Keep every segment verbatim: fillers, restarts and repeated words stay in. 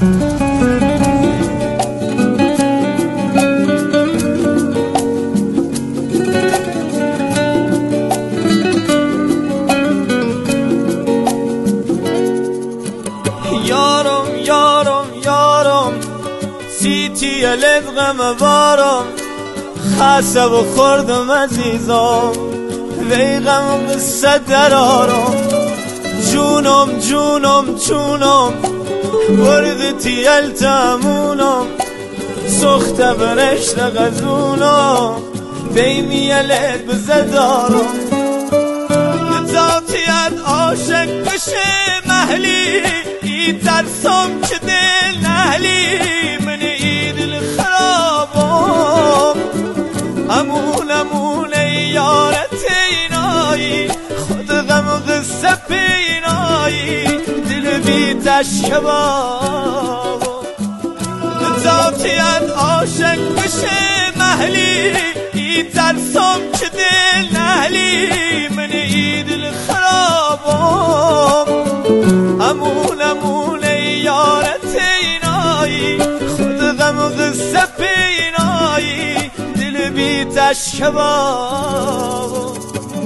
یارم یارم یارم سیتی لدغم بارم خسته و خوردم عزیزم ویغم قصه درارم جونم جونم جونم وردتی التمونم سخت برشت غزونم بیمی لد بزدارم ذاتیت عاشق بشه محلی ترسم که دل نهلی من ایدل خرابم امون امون یارت اینایی خود غم قصه پینایی دل بی تشکبابم ذاتیت عاشق بشه محلی ترسم که دل نهلی من ایدل خرابم امون امون یارت اینایی خود غم قصه پینایی دل بی تشکبابم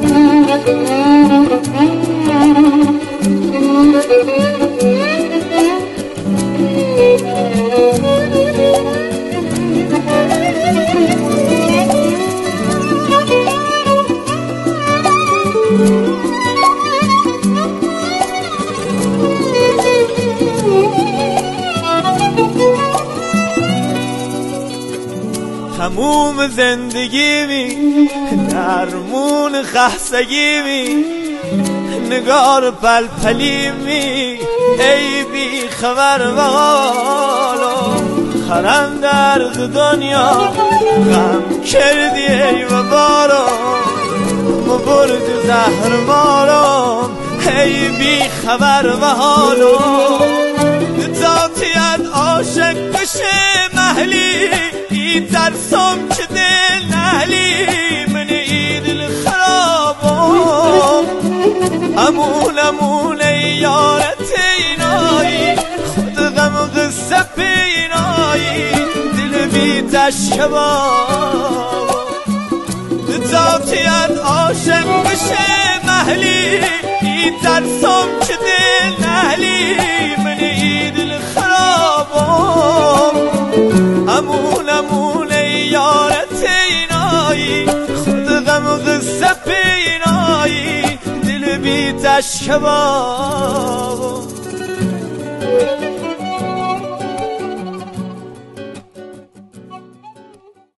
تموم زندگی می درمون خستگی می نگار پلپلی می ای بی خبر و حالا خرم درد دنیا غم کردی ای و بارم مبرد زهر مارم ای بی خبر و حالا ذاتیت عاشق بشه محلی ترسم که دل نهلی من ایدل خرابم امون امون یارت اینایی خود غم قصه پینایی دل بی تشکبابم ذاتیت عاشق بشه محلی ترسم که دل نهلی من ایدل خرابم امون امون یارت اینایی خود غم قصه پینایی دل بی تشکبابم